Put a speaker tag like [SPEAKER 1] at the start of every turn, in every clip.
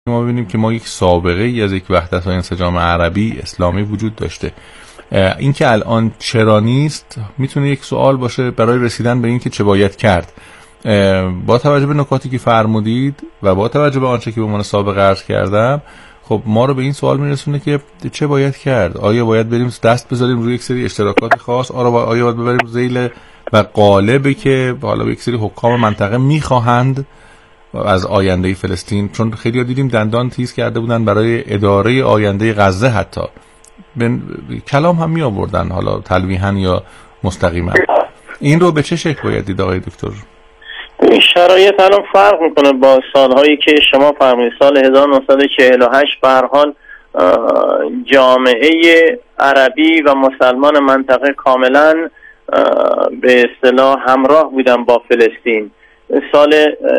[SPEAKER 1] ما ببینیم که ما یک سابقه ای از یک وحدت و انسجام عربی اسلامی وجود داشته. این که الان چرا نیست میتونه یک سوال باشه برای رسیدن به این که چه باید کرد. با توجه به نکاتی که فرمودید و با توجه به آنچه که به عنوان سابقه عرض کردم، خب ما رو به این سوال میرسونه که چه باید کرد. آیا باید بریم دست بذاریم روی یک سری اشتراکات خاص؟ آیا باید ببریم ذیل و قالبی که حالا یک سری حکام منطقه میخواهند از آینده فلسطین؟ چون خیلی دیدیم دندان تیز کرده بودن برای اداره آینده غزه، حتی کلام هم می آوردن، حالا تلویحاً یا مستقیما. این رو به چه شکل باید دید آقای دکتر؟
[SPEAKER 2] این شرایط الان فرق میکنه با سالهایی که شما فرمودید. سال 1948 به هر حال جامعه عربی و مسلمان منطقه کاملا به اصطلاح همراه بودن با فلسطین. سال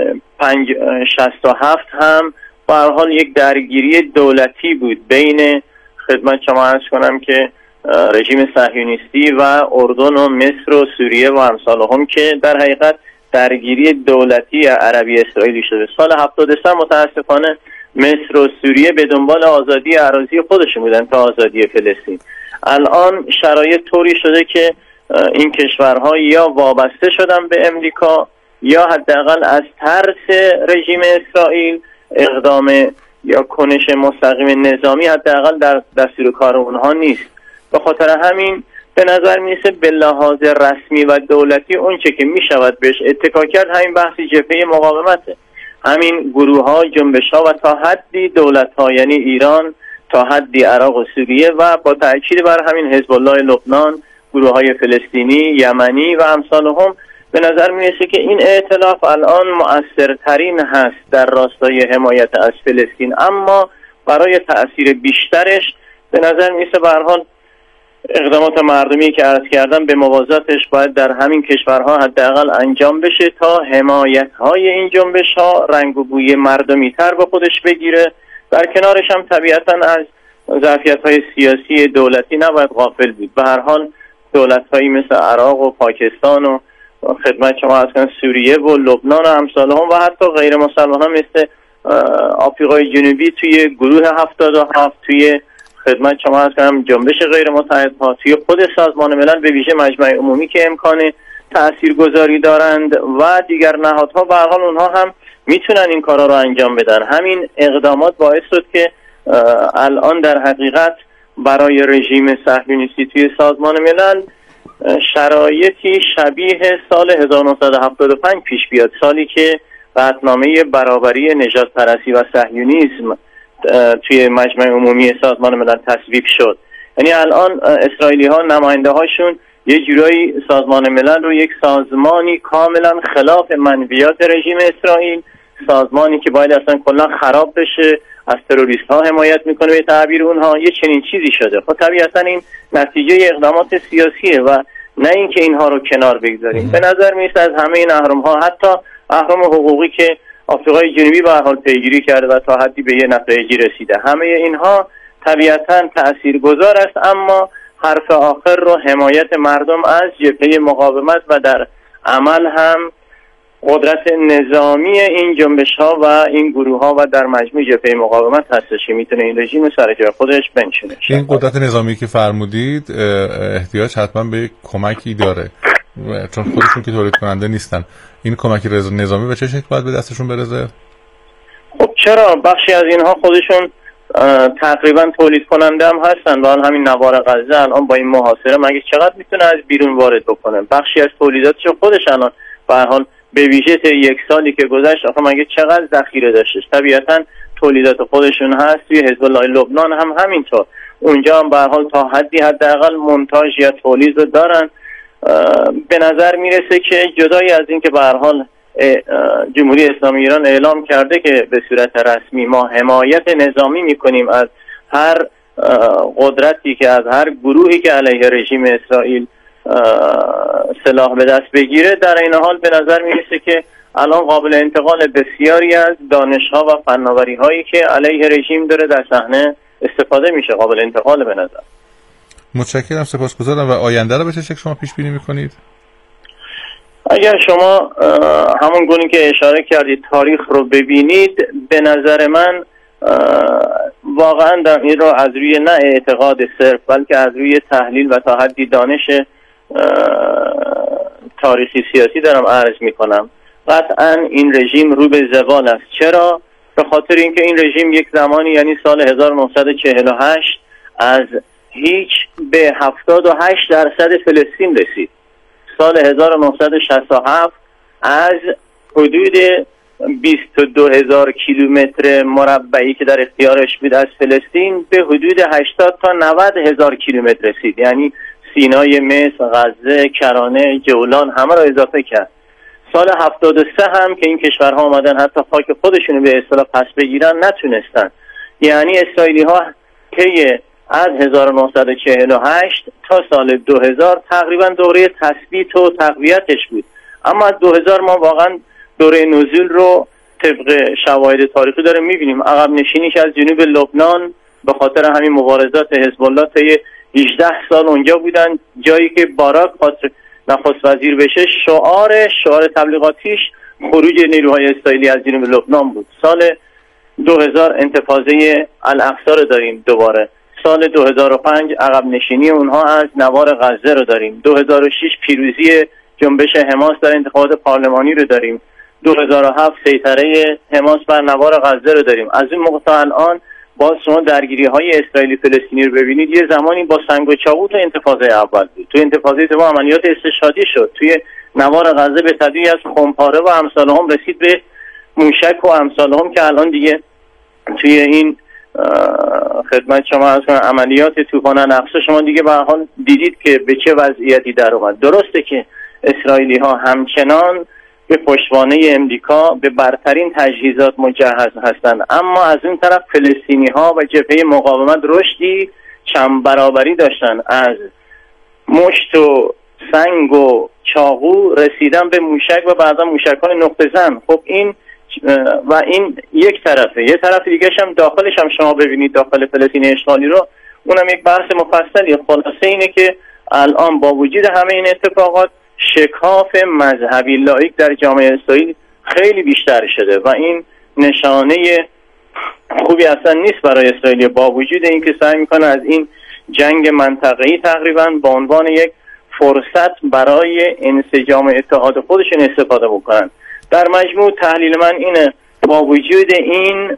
[SPEAKER 2] 67 هم به هر حال یک درگیری دولتی بود بین، خدمت شما عرض کنم که رژیم صهیونیستی و اردن و مصر و سوریه و امثالهم، که در حقیقت درگیری دولتی عربی اسرائیلی شده. سال 73 متاسفانه مصر و سوریه به دنبال آزادی اراضی خودشون بودن تا آزادی فلسطین. الان شرایط طوری شده که این کشورها یا وابسته شدن به امریکا یا حداقل از ترس رژیم اسرائیل اقدام یا کنش مستقیم نظامی حداقل در دستور کار اونها نیست. به خاطر همین به نظر میرسه به لحاظ رسمی و دولتی اون چه که میشود بهش اتکا کرد همین بحث جبهه مقاومته، همین گروه ها، جنبش ها و تا حدی دولت ها، یعنی ایران، تا حدی عراق و سوریه و با تأکید بر همین حزب الله لبنان، گروه های فلسطینی، یمنی و امثالهم. به نظر میرسه که این ائتلاف الان مؤثرترین هست در راستای حمایت از فلسطین، اما برای تأثیر بیشترش به نظر میرسه به هر حال اقدامات مردمی که عرض کردم به موازاتش باید در همین کشورها حداقل انجام بشه تا حمایت‌های این جنبش‌ها رنگ و بوی مردمی تر به خودش بگیره. در کنارش هم طبیعتاً از ظرفیت‌های سیاسی دولتی نباید غافل بود. به هر حال دولت‌هایی مثل عراق و پاکستان و خدمت شما عرض کنم سوریه و لبنان و امثالهم و حتی غیر مسلمانان مثل آفریقای جنوبی توی گروه 77، توی خدمت شما عرض کنم جنبش غیر متحدها، توی خود سازمان ملل، به ویژه مجمع عمومی که امکان تاثیرگذاری دارند و دیگر نهادها، به هر حال اونها هم میتونن این کارا رو انجام بدن. همین اقدامات باعث شد که الان در حقیقت برای رژیم صهیونیستی توی سازمان ملل شرایطی شبیه سال 1975 پیش بیاد، سالی که قطعنامه برابری نژاد پرستی و صهیونیسم توی مجمع عمومی سازمان ملل تصویب شد. یعنی الان اسرائیلی ها نماینده هاشون یه جورایی سازمان ملل رو یک سازمانی کاملا خلاف منویات رژیم اسرائیل، سازمانی که باید اصلا کلا خراب بشه، از تروریست ها حمایت میکنه به تعبیر اونها، یه چنین چیزی شده. خب طبیعتا این نتیجه اقدامات سیاسیه و نه اینکه اینها رو کنار بگذاریم. به نظر میاد از همه این اهرم ها، حتی اهرم حقوقی که آفریقای جنوبی به هر حال پیگیری کرده و تا حدی به یه نتایجی رسیده، همه اینها طبیعتا تاثیرگذار است، اما حرف آخر رو حمایت مردم از جبهه مقاومت و در عمل هم قدرت نظامی این جنبش ها و این گروه ها و در مجموع جبهه مقاومت هستش که میتونه این رژیم سر جای خودش بنشونه.
[SPEAKER 1] این قدرت نظامی که فرمودید احتیاج حتما به کمکی داره، چون خودشون که تولید کننده نیستن. این کمک نظامی به چه شکل باید به دستشون برسه؟
[SPEAKER 2] خب چرا بخشی از اینها خودشون تقریبا تولید کننده هم هستن. و همین نوار غزه الان با این محاصره مگه چقدر میتونه از بیرون وارد بکنه؟ بخشی از تولیداتش خودش الان به هر حال به ویژه یک سالی که گذشت آخه مگه چقدر ذخیره داشتش؟ طبیعتا تولیدات خودشون هست. توی حزب الله لبنان هم همینطور، اونجا هم به هر حال تا حدی حداقل مونتاژ یا تولید رو دارن. به نظر میرسه که جدای از این که به هر حال جمهوری اسلامی ایران اعلام کرده که به صورت رسمی ما حمایت نظامی میکنیم از هر قدرتی که از هر گروهی که علیه رژیم اسرائیل سلاح به دست بگیره، در این حال به نظر میرسه که الان قابل انتقال بسیاری از دانش‌ها و فناوری‌هایی که علیه رژیم داره در صحنه استفاده میشه، قابل انتقال به نظر.
[SPEAKER 1] متشکرم، سپاسگزارم. و آینده رو به چه شکل شما پیش بینی میکنید؟
[SPEAKER 2] اگر شما همون گونه که اشاره کردید تاریخ رو ببینید، به نظر من واقعا در این رو از روی نه اعتقاد صرف بلکه از روی تحلیل و تا حدی دانش تاریخی سیاسی دارم عرض میکنم. قطعا این رژیم رو به زوال است. چرا؟ به خاطر اینکه این رژیم یک زمانی یعنی سال 1948 از هیچ به 78% فلسطین رسید. سال 1967 از حدود 22,000 کیلومتر مربعی که در اختیارش بود از فلسطین به حدود 80 تا 90,000 کیلومتر رسید. یعنی سینای مصر، غزه، کرانه، جولان همه را اضافه کرد. سال 73 هم که این کشورها آمدن حتی خاک خودشونو به اصطلاح پس بگیرن نتونستن. یعنی اسرائیلی ها طی از 1948 تا سال 2000 تقریبا دوره تثبیت و تقویتش بود. اما از 2000 ما واقعا دوره نزول رو طبق شواهد تاریخی داره میبینیم. عقب نشینیش از جنوب لبنان به خاطر همین مبارزات حزب الله طی 18 سال اونجا بودن. جایی که باراک نخست وزیر بشه شعار تبلیغاتیش خروج نیروهای اسرائیلی از جنوب لبنان بود. سال 2000 انتفاضه الاقصی رو داریم دوباره. سال 2005 عقب نشینی اونها از نوار غزه رو داریم. 2006 پیروزی جنبش حماس در انتخابات پارلمانی رو داریم. 2007 سیطره حماس بر نوار غزه رو داریم. از این موقع تا الان باز شما درگیری های اسرائیلی فلسطینی رو ببینید. یه زمانی با سنگ و چاقو تو انتفاضه اول بود، تو انتفاضه دوم عملیات استشهادی شد، توی نوار غزه به تدریج از خمپاره و امثالهم رسید به موشک و امثالهم که الان دیگه توی این خدمت شما از عملیات طوفان الاقصی شما دیگه به هر حال دیدید که به چه وضعیتی در اومد. درسته که اسرائیلی ها همچنان به پشتوانه امریکا به برترین تجهیزات مجهز هستند، اما از این طرف فلسطینی ها و جبهه مقاومت رشدی چند برابری داشتن. از مشت و سنگ و چاقو رسیدن به موشک و بعدا موشک‌های نقطه زن. خب این یک طرفه. یه طرف دیگه هم داخلش هم شما ببینید داخل فلسطین اشغالی رو، اونم یک بحث مفصلیه. خلاصه اینه که الان با وجود همه این اتفاقات شکاف مذهبی لایک در جامعه اسرائیل خیلی بیشتر شده و این نشانه خوبی اصلا نیست برای اسرائیل، با وجود اینکه سعی میکنه از این جنگ منطقه‌ای تقریبا به عنوان یک فرصت برای انسجام اتحاد خودشون استفاده بکنن. در مجموع تحلیل من اینه، با وجود این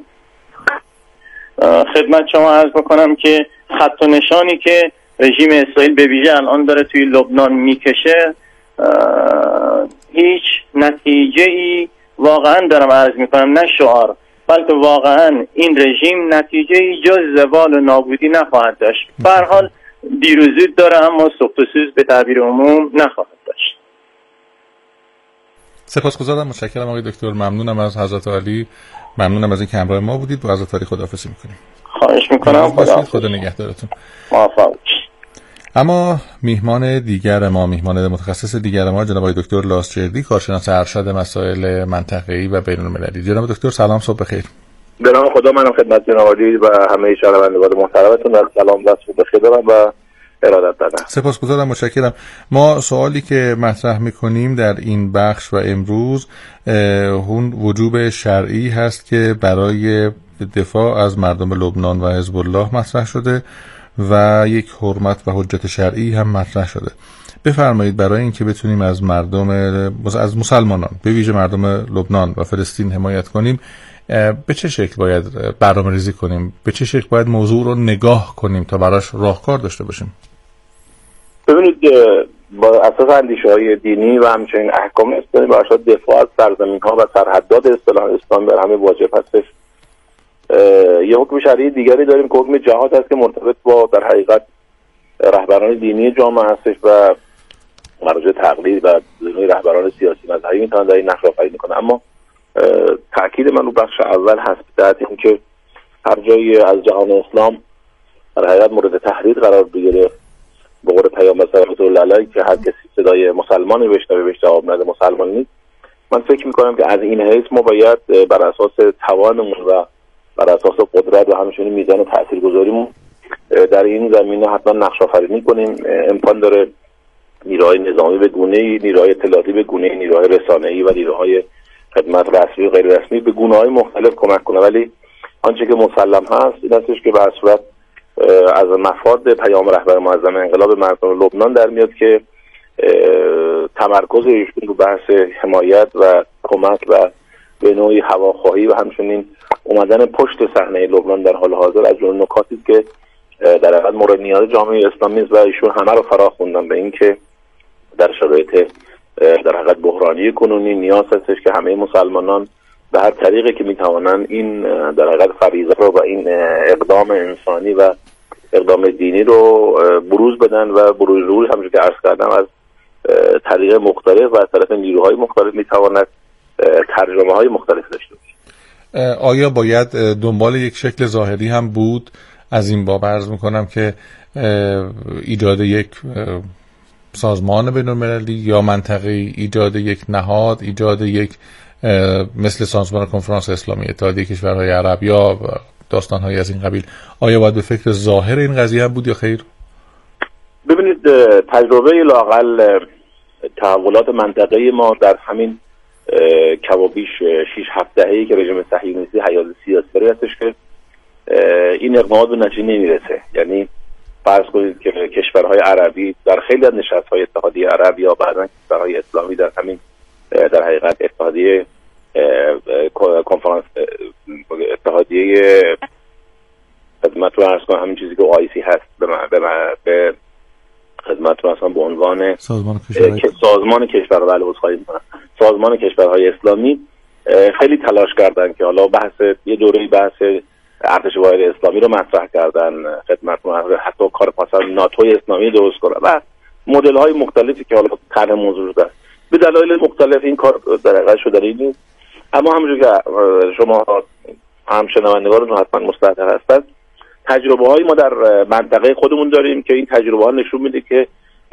[SPEAKER 2] خدمت شما عرض بکنم که خط و نشانی که رژیم اسرائیل به ویژه الان داره توی لبنان میکشه هیچ نتیجه ای واقعا دارم عرض میکنم، نه شعار بلکه واقعا این رژیم نتیجه ای جز زوال و نابودی نخواهد داشت. به هر حال دیر و زود داره اما سوخت و سوز به تعبیر عموم نخواهد داشت.
[SPEAKER 1] سپاسگزارم، متشکرم آقای دکتر، ممنونم از حضرت عالی، ممنونم از اینکه همراه ما بودید. با حضرت عالی خداحافظی میکنیم.
[SPEAKER 2] خواهش میکنم.
[SPEAKER 1] خدا نگهدارتون.
[SPEAKER 2] موفق باشید.
[SPEAKER 1] اما میهمان متخصص دیگر ما جناب آقای دکتر لاسجردی، کارشناس ارشد مسائل منطقه‌ای و بین‌المللی. جناب دکتر سلام، صبح بخیر.
[SPEAKER 3] به نام خدا، منم خدمت جناب عالی و همه شنوندگان محترمتون سلام و صبح بخیر دارم و ارادت دارم.
[SPEAKER 1] سپاسگزارم، متشکرم. ما سوالی که مطرح می‌کنیم در این بخش و امروز اون وجوب شرعی هست که برای دفاع از مردم لبنان و حزب الله مطرح شده و یک حرمت و حجت شرعی هم مطرح شده. بفرمایید برای اینکه بتونیم از مسلمانان به ویژه مردم لبنان و فلسطین حمایت کنیم، به چه شکل باید برنامه‌ریزی کنیم؟ به چه شکل باید موضوع رو نگاه کنیم تا براش راهکار داشته باشیم؟
[SPEAKER 3] ببینید، با اساس اندیشه‌های دینی و همچنین احکام اسلامی برای دفاع از سرزمین‌ها و سرحدات اسلام بر همه واجب هستش. یه حکم شرعی دیگری داریم که حکم جهاد هست که مرتبط با در حقیقت رهبران دینی جامعه هستش و مراجع تقلید و رهبران سیاسی مذهبی میتونن در این نقش آفرینی کنن. اما تاکید من رو بخش اول هست در اینکه هر جایی از جهان اسلام در حقیقت مورد تهدید قرار بگیره، به قول پیامبر صلی الله علیه که هر کسی صدای مسلمانی بشنوه بهش جواب نده مسلمان نیست. من فکر میکنم که از این حیث ما باید بر اساس توانمون و بر اساس قدرت و همچنین میزان تاثیرگذاریمون در این زمینه حتما نقش آفرینی کنیم. امکان داره نیروهای نظامی به گونه‌ای، نیروهای اطلاعاتی به گونه‌ای، نیروهای رسانه‌ای و نیروهای خدمت رسمی و غیر رسمی به گونه‌های مختلف کمک کنه، ولی آنچه که مسلم هست این هستش که به هر صورت از مفاد پیام رهبر معظم انقلاب مردم لبنان در میاد که تمرکز ایشون رو بحث حمایت و کمک و به نوعی هواخواهی و همچنین اومدن پشت صحنه لبنان در حال حاضر از جمله نکاتی است که در حقیقت مورد نیاز جامعه اسلامی است و ایشون همه رو فرا خوندن به این که در شرایط در حقیقت بحرانی کنونی نیاز هستش که همه مسلمانان به هر طریقی که میتوانن این در حقیقت فریضه رو و این اقدام انسانی و اقدام دینی رو بروز بدن و بروز همونجوری که عرض کردم از طریق مختلف و از طرف نیروهای مختلف میتواند ترجمه های مختلف داشته باشه.
[SPEAKER 1] آیا باید دنبال یک شکل ظاهری هم بود؟ از این باب عرض میکنم که ایجاد یک سازمان بین‌المللی یا منطقه‌ای، ایجاد یک نهاد، ایجاد یک مثل سازمان کنفرانس اسلامی، اتحادیه کشورهای عرب یا داستان‌های از این قبیل، آیا باید به فکر ظاهر این قضیه هم بود یا خیر؟
[SPEAKER 3] ببینید تجربه لااقل تحولات منطقه‌ای ما در همین کمابیش 6-7 دهه‌ای که رژیم صهیونیستی حیات سیاسی داره هستش که این اقدامات به نتیجه نمیرسه. یعنی فرض کنید که کشورهای عربی در خیلی از نشست‌های اتحادیه عرب یا بعضا کشورهای اسلامی در همین در حقیقت اتحادیه کنفرانس اتحادیه خدمتتون عرض کنم همین چیزی که OIC هست به خدمتتون اصلا به عنوان سازمان کشورهای عصبی می‌کنن سازمان کشورهای اسلامی خیلی تلاش کردن که حالا یه دوره بحث ارتش واحد اسلامی رو مطرح کردن، خدمتتون حتی کار پاسان ناتوی اسلامی درست کنن و مدل های مختلفی که حالا طرح موضوع شده به دلایل مختلف این کار در حقیقت شده نیست. اما همونجوری که شما هم شنوندگانتون حتما مستحضر هستن، تجربه های ما در منطقه خودمون داریم که این تجربه ها نشون میده که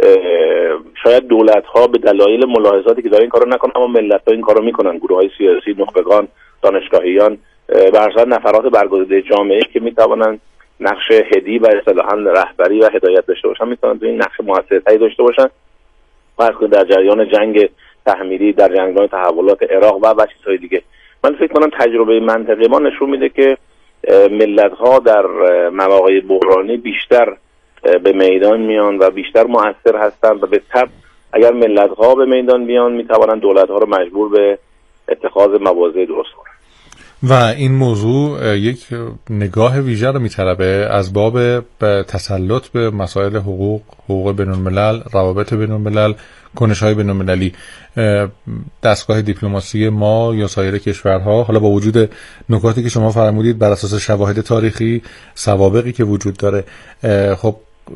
[SPEAKER 3] شاید دولت ها به دلایل ملاحظاتی که دارن این کارو نکنن، اما ملت ها این کارو میکنن. گروه های سیاسی، نخبگان، دانشگاهیان، برصد نفرات برگزیده جامعه که میتوانن نقش هدی و اصطلاحاً رهبری و هدایت داشته باشن، میتونن تو این نقش موثرتری داشته باشن. فرض کنید در جریان جنگ تحمیلی، در جنگ‌های تحولات عراق و چیزهای دیگه. من فکر کنم تجربه منطقه ما نشون میده که ملت‌ها در مواقع بحرانی بیشتر به میدان میان و بیشتر مؤثر هستن و به تبع اگر ملت‌ها به میدان بیان میتوانن دولت‌ها رو مجبور به اتخاذ مواضع درست کنن.
[SPEAKER 1] و این موضوع یک نگاه ویژه رو میطلبه از باب تسلط به مسائل حقوق بین‌الملل، روابط بین‌الملل، کنش‌های بین‌المللی. دستگاه دیپلماسی ما یا سایر کشورها، حالا با وجود نکاتی که شما فرمودید بر اساس شواهد تاریخی، سوابقی که وجود داره، خب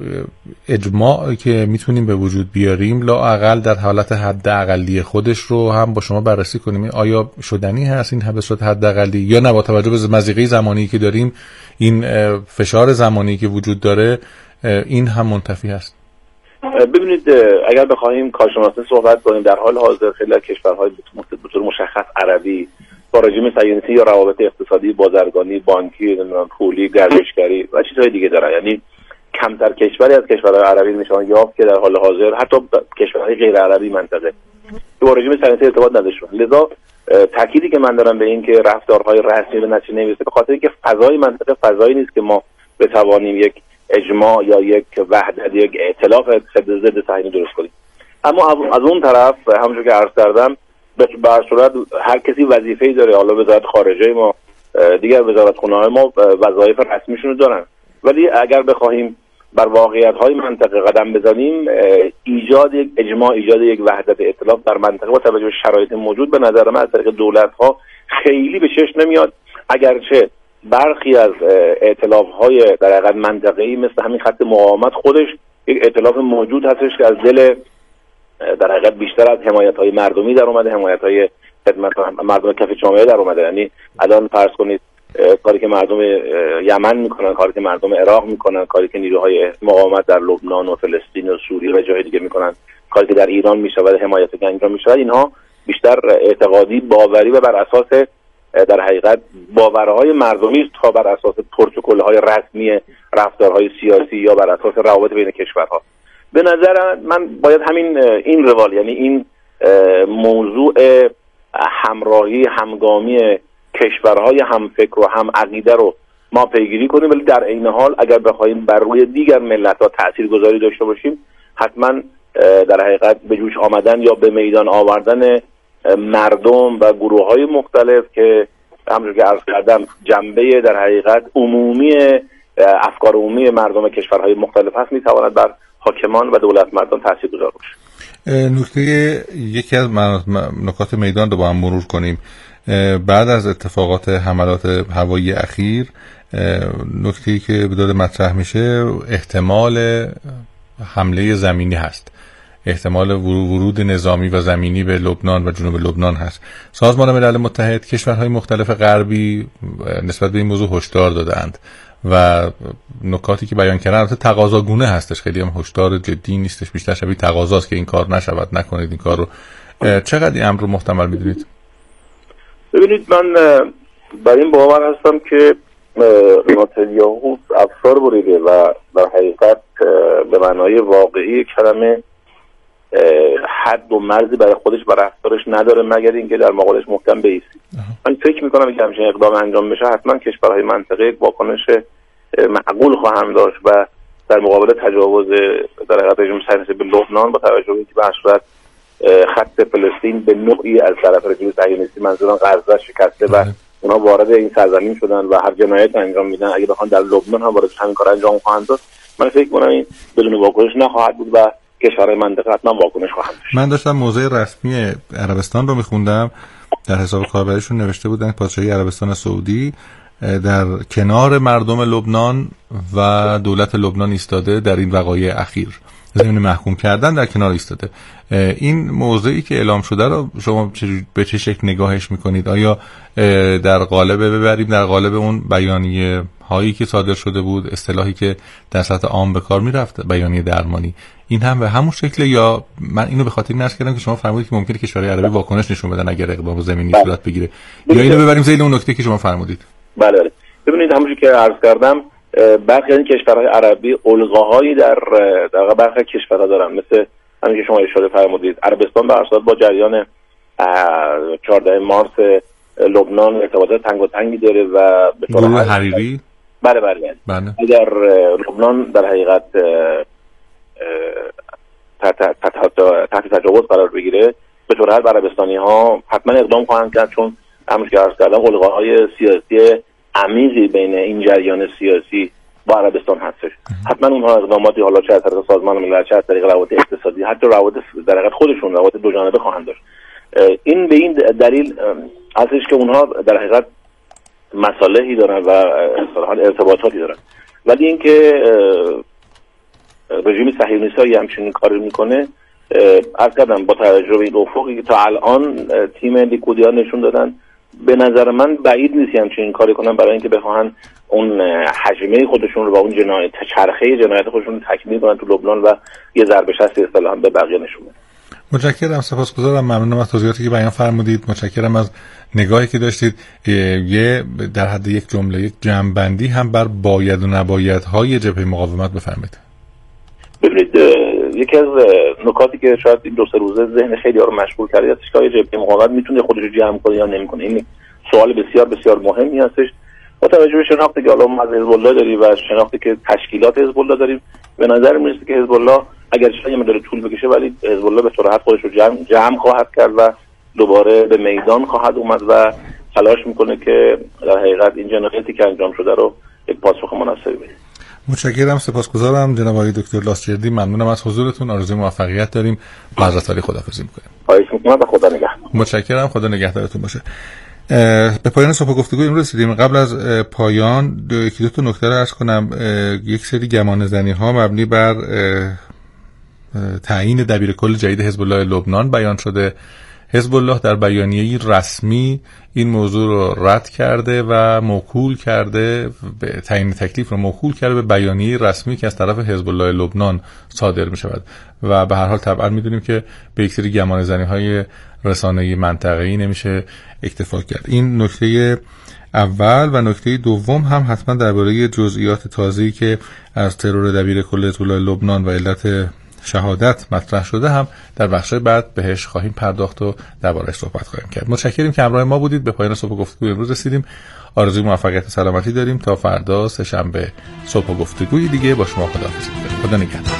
[SPEAKER 1] اجماعی که میتونیم به وجود بیاریم لااقل در حالت حد اقلی خودش رو هم با شما بررسی کنیم. آیا شدنی هست این به صورت حد اقلی یا نه؟ با توجه به مضیقه زمانی که داریم، این فشار زمانی که وجود داره، این هم منتفی هست؟
[SPEAKER 3] ببینید اگر بخوایم کارشناسی صحبت کنیم، در حال حاضر خیلی از کشورهای به طور مشخص عربی با رژیم صهیونیستی یا روابط اقتصادی، بازرگانی، بانکی، پولی، گردشگری و چیزهای دیگه دارن. یعنی کمتر کشوری از کشورهای عربی میشن یافت که در حال حاضر حتی کشورهای غیر عربی منطقه با رژیم صهیونیستی ارتباط نداشتن. لذا تأکیدی که من دارم به این که رفتارهای رسمی به نتیجه نمیرسه به خاطر اینکه فضای منطقه فضایی نیست که ما بتوانیم یک اجماع یا یک وحدت، یک ائتلاف ضد صهیونی درست کنیم. اما از اون طرف همونجور که عرض کردم به هر صورت هر کسی وظیفه‌ای داره. حالا وزارت خارجه ما، دیگر وزارتخونه‌های ما وظایف رسمیشون رو دارن، ولی اگر بخوایم بر واقعیت‌های منطقه قدم بزنیم، ایجاد یک اجماع، ایجاد یک وحدت ائتلاف در منطقه با توجه به شرایط موجود به نظر من از طریق دولت‌ها خیلی به چشم نمیاد. اگرچه برخی از ائتلاف‌های در حقیقت منطقه‌ای مثل همین خط مقاومت خودش یک ائتلاف موجود هستش که از دل در حقیقت بیشتر از حمایت‌های مردمی در اومده، حمایت‌های خدمت مردم کف جامعه در اومده. یعنی الان فرض کنید کاری که مردم یمن میکنن، کاری که مردم عراق میکنن، کاری که نیروهای مقاومت در لبنان و فلسطین و سوریه و جای دیگه میکنن، کاری که در ایران میشود، حمایتی که انجام میشود، اینها بیشتر اعتقادی، باوری و بر اساس در حقیقت باورهای مردمی است تا بر اساس پروتکل‌های رسمی رفتارهای سیاسی یا بر اساس روابط بین کشورها. به نظر من باید این روال، یعنی این موضوع همراهی، همگامی کشورهای هم فکر و هم عقیده رو ما پیگیری کنیم، ولی در عین حال اگر بخوایم بر روی دیگر ملت‌ها تاثیرگذاری داشته باشیم حتما در حقیقت به جوش آمدن یا به میدان آوردن مردم و گروه‌های مختلف که همونجور که عرض کردم جنبه در حقیقت عمومی افکار عمومی مردم کشورهای مختلف هست میتواند بر حاکمان و دولت مردم تاثیرگذار باشه.
[SPEAKER 1] یکی از نکات میدان رو با هم مرور کنیم. بعد از اتفاقات حملات هوایی اخیر نکته‌ای که به داد مطرح میشه احتمال حمله زمینی هست، احتمال ورود نظامی و زمینی به لبنان و جنوب لبنان هست. سازمان ملل متحد، کشورهای مختلف غربی نسبت به این موضوع هشدار دادند و نکاتی که بیان کردن البته تقاضاگونه هستش، خیلی هم هشدار جدی نیستش، بیشتر شبیه تقاضاست که این کار نشود، نکنید این کار رو. چقدر این امر رو محتمل می‌دونید؟
[SPEAKER 3] ببینید من بر این باور هستم که نتانیاهو افسار بریده و در حقیقت به معنای واقعی کلمه حد و مرزی برای خودش و رفتارش نداره مگر اینکه در مقابلش محکم بایستی. من فکر میکنم که همچین اقدام انجام بشه حتما کشورهای منطقه یک واکنش معقول خواهند داشت و در مقابل تجاوز در حقیقت رژیم صهیونیستی به لبنان با توجه به اینکه به صورت خط فلسطین به نوعی از طرف رژیم صهیونیستی منظورم غزه شکسته و اونا وارد این سرزمین شدن و هر جنایت انجام میدن، اگه بخوان در لبنان هم وارد همین کار انجام خواهند داد، من فکر می‌کنم این بدون واکنش نخواهد بود و کشورهای منطقه حتما واکنش خواهند داشت.
[SPEAKER 1] من داشتم موضع رسمی عربستان رو می‌خوندم، در حساب کاربریشون نوشته بودن پادشاهی عربستان سعودی در کنار مردم لبنان و دولت لبنان ایستاده در این وقایع اخیر، زمین محکوم کردن در کنار ایستاده. این موضوعی که اعلام شده رو شما به چه شکل نگاهش میکنید؟ آیا در قالب اون بیانیه هایی که صادر شده بود، اصطلاحی که در سطح عام به کار میرفت، بیانیه درمانی، این هم به همون شکله؟ یا من اینو به خاطر این عرض کردم که شما فرمودید که ممکنه کشورهای عربی واکنش نشون بدن اگر اقدام زمینی صورت بگیره، یا اینو ببریم زیر اون نکته که شما فرمودید؟
[SPEAKER 3] بله ببینید همونجوری که عرض کردم برخی از کشورهای عربی الگوهایی در برخی کشورها دارن، مثل همین که شما اشاره فرمودید عربستان به هر صورت با جریان 14 مارس لبنان ارتباطات تنگی داره و به طور
[SPEAKER 1] حقیقی
[SPEAKER 3] بله اگر لبنان در حقیقت تحت تجاوز قرار بگیره به طور حال عربستانی ها حتما اقدام خواهند کرد، چون همونش که عرض کردم الگوهای سیاسی عمیقی بین این جریان سیاسی با عربستان هستش. حتما اونها اقداماتی حالا چه از طریق سازمان ملل چه از طریق روابط اقتصادی حتی روابط در حقیقت خودشون روابط دو جانبه خواهند داشت. این به این دلیل هستش که اونها در حقیقت مصالحی دارن و ارتباطاتی دارن، ولی اینکه رژیم صهیونیستی همچین کاری میکنه عرض کردم با توجه به این افقی که تا الان تیم لیکودیا نشون دادن به نظر من بعید نیست همچین کاری کنن برای اینکه بخواهن اون حجمه خودشون رو و اون چرخه جنایت خودشون رو تکمیل کنن تو لبنان و یه ضربه شست اصطلاحاً به بقیه نشون بدن.
[SPEAKER 1] متشکرم، سپاسگزارم، ممنونم از توضیحاتی که بیان فرمودید، متشکرم از نگاهی که داشتید. یه در حد یک جمله یک جمع‌بندی هم بر باید و نبایدهای جبهه مقاومت بفرمایید.
[SPEAKER 3] ببینید یکی از نکاتی که شاید این 2-3 روزه ذهن خیلی‌ها رو مشغول کرده است که جبهه مقاومت میتونه خودش رو جمع کنه یا نمیکنه. این سوال بسیار بسیار مهمی هستش. با توجه به شناختی که الان ما از حزب الله داریم و شناختی که تشکیلات حزب الله داریم، به نظر میاد که حزب الله اگر شاید مدار طول بکشه ولی حزب الله به سرعت خودش رو جمع خواهد کرد و دوباره به میدان خواهد اومد و تلاش میکنه که در حقیقت این جنایتی که انجام شده رو یک پاسخ مناسبی بده.
[SPEAKER 1] متشکرم، سپاسگزارم جناب آقای دکتر لاستیردی، ممنونم از حضورتون، آرزوی موفقیت داریم. حضرت علی خداحافظی می‌کنم.
[SPEAKER 3] خواهش می‌کنم و خدا نگهدار.
[SPEAKER 1] متشکرم، خدا نگهدارتون باشه. به پایان صحبت گفتگو امروز رسیدیم. قبل از پایان یکی دو تا نکته رو عرض کنم. یک سری گمانه‌زنی‌ها مبنی بر تعیین دبیرکل جدید حزب الله لبنان بیان شده. حزب الله در بیانیه‌ای رسمی این موضوع رو رد کرده و موکول کرده، به تعیین تکلیف رو موکول کرده به بیانیه رسمی که از طرف حزب الله لبنان صادر می شود و به هر حال طبعا میدونیم که به یک سری گمانه‌زنی‌های رسانه‌ای منطقه‌ای نمیشه اکتفا کرد. این نکته اول و نکته دوم هم حتما درباره جزئیات تازه‌ای که از ترور دبیرکل حزب الله لبنان و علت شهادت مطرح شده هم در بخش بعد بهش خواهیم پرداخت و درباره‌اش صحبت خواهیم کرد. متشکریم که همراه ما بودید. به پایان صبح گفتگو امروز رسیدیم. آرزوی موفقیت و سلامتی داریم تا فردا سه‌شنبه صبح گفتگوی دیگه با شما خداحافظی می‌کنیم. خدا نگهدار.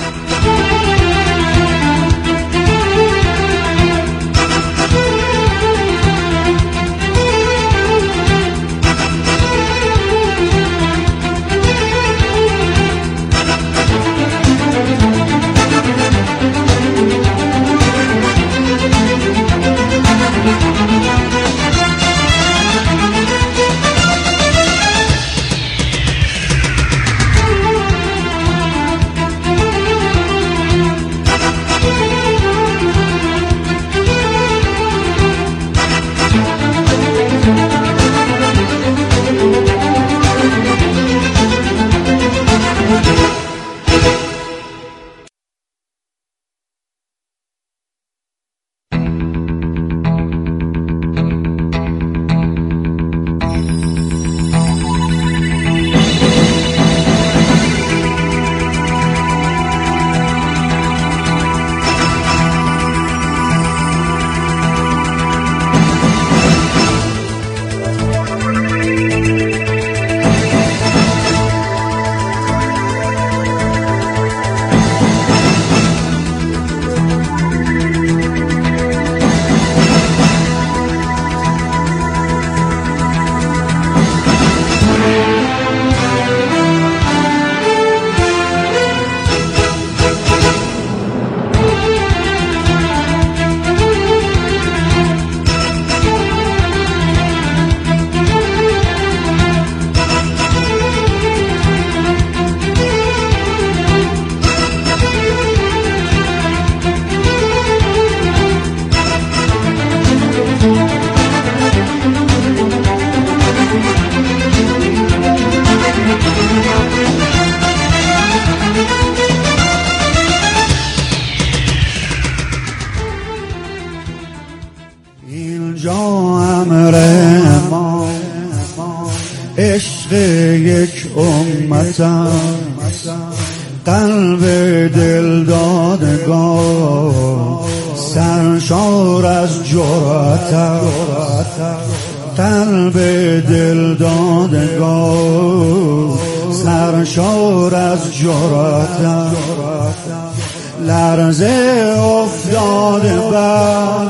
[SPEAKER 4] عشق یک امتم، قلب دل دادگان سرشار از جرأتم، قلب دل دادگان سرشار از جرأتم، لرزه افتاده بر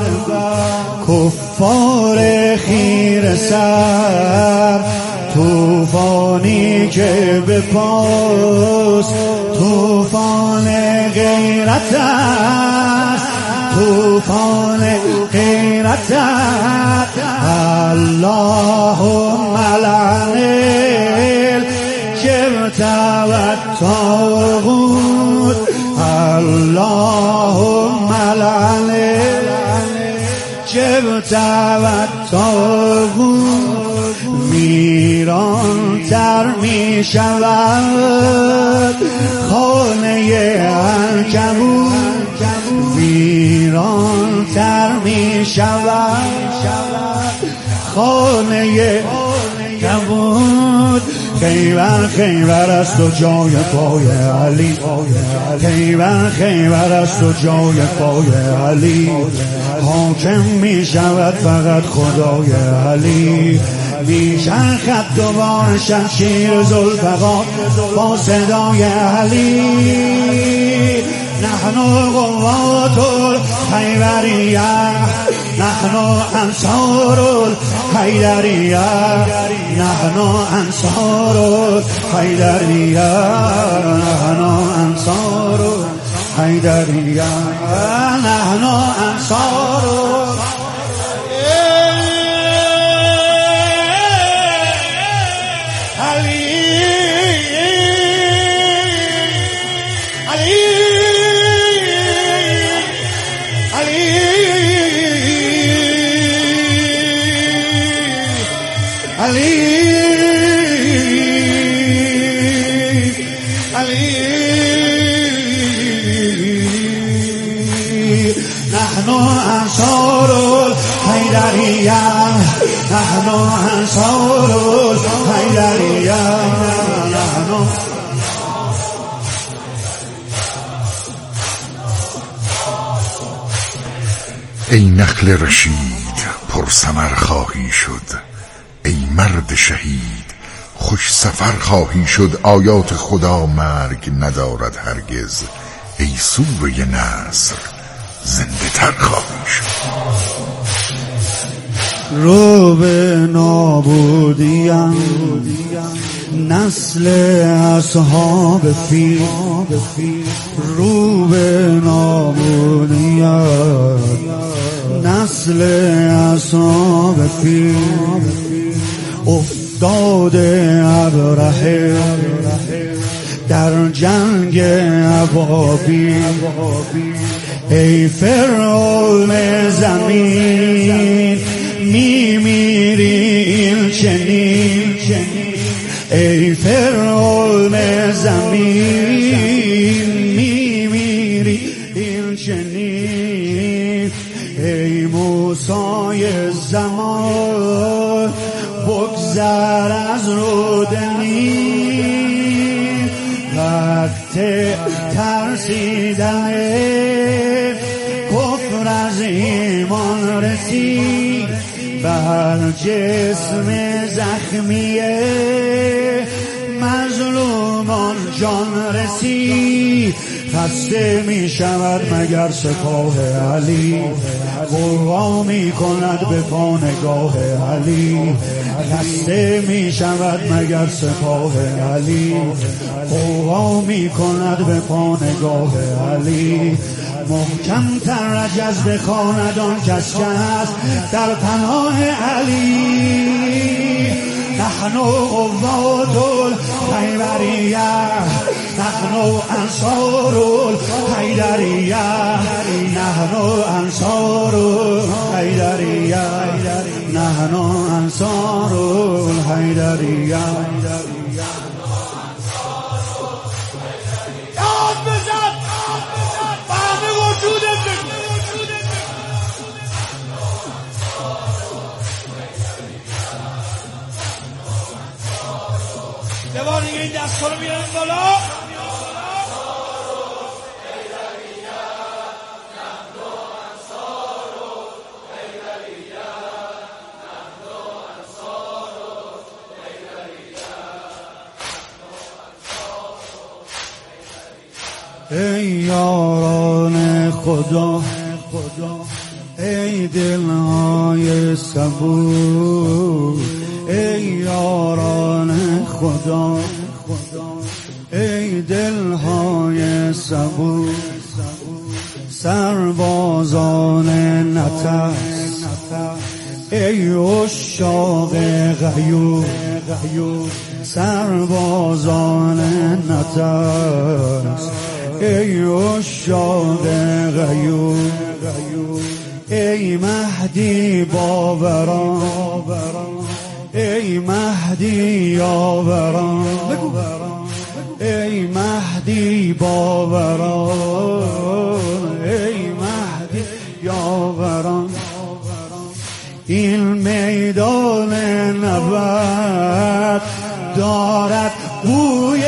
[SPEAKER 4] کفار خیره سر، طوفانی که به پاس طوفان غیرت است، طوفان غیرت است. اللهم لعن الجبت والطاغوت، اللهم لعن الجبت والطاغوت. ویران تر می شود خانه عنکبوت، ویران تر می شود خانه عنکبوت. خیبر خیبر است و جای پای علی، خیبر خیبر است و جای پای علی. حاکم می شود فقط خدای علی، میچرخد دوباره شمشیر ذوالفقار با صدای علی. نحن قوات الحیدریه، نحن انصار الحیدریه، نحن انصار الحیدریه، نحن انصار الحیدریه، نحن انصار نحن انصار الحیدریه، نحن انصار الحیدریه، نحن
[SPEAKER 5] ای نخل رشید پر ثمر خواهی شد، ای مرد شهید خوش سفر خواهی شد. آیات خدا مرگ ندارد هرگز، ای سوره نصر زنده تر خواهی شد.
[SPEAKER 4] رو به نابودیم نسل اصحاب فیل، رو به نابودیم نسل اصحاب فیل. افتاده ابرهه در جنگ ابابیل، ای فرعون زمین میمیری این چنین، ای فرعون زمین میمیری این چنین. ای موسی زمان بگذر از رودنی، وقت ترسیدن کفر از ایمان رسید. بر جسم زخمی مظلومان جان رسید. خسته می شود مگر سپاه علی، غوغا می کند به پا نگاه علی. خسته می شود مگر سپاه علی، غوغا می کند به پا نگاه علی. محکم تر رجز بخواند آن کس که هست در پناه علی. نحن قوات الحیدریه، نحن انصار الحیدریه، نحن انصار الحیدریه، نحن انصار الحیدریه.
[SPEAKER 6] دوار دیگه این دست رو بیارن بالا.
[SPEAKER 4] ای یاران خدا، ای دلهای صبور، ای یاران خدا، ای دلهای صبور. سربازان نترس، ای عشاق غیور، سربازان نترس، ای عشاق غیور. ای مهدی باوران، ای مهدی یاوران، ای مهدی باوران، ای مهدی یاوران. این میدان نبرد دارد بوی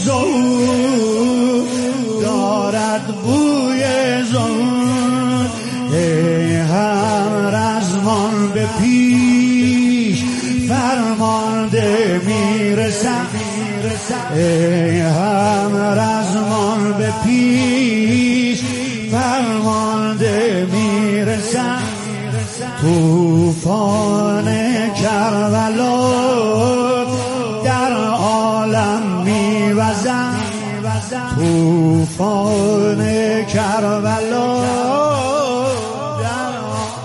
[SPEAKER 4] ظهور، دارد بوی ظهور. ای هم رزمان به پیش فرمانده میرسم، ای هم رزمان به پیش فرمانده میرسم. طوفان کربلا در عالم میوزم، طوفان کربلا در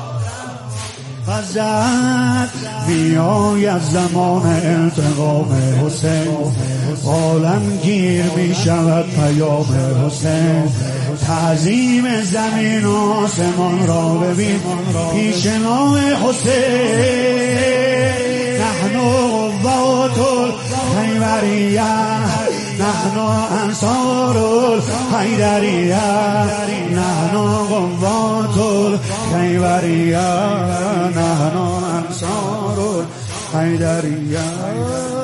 [SPEAKER 4] وزد. میآید زمان انتقام حسین، عالم گیر می شود پیام حسین. تعظیم زمین و آسمان را ببین پیش نام حسین. نحن قوات الحیدریه، نحن انصار الحیدریه، نحن قوات الحیدریه، نحن انصار الحیدریه.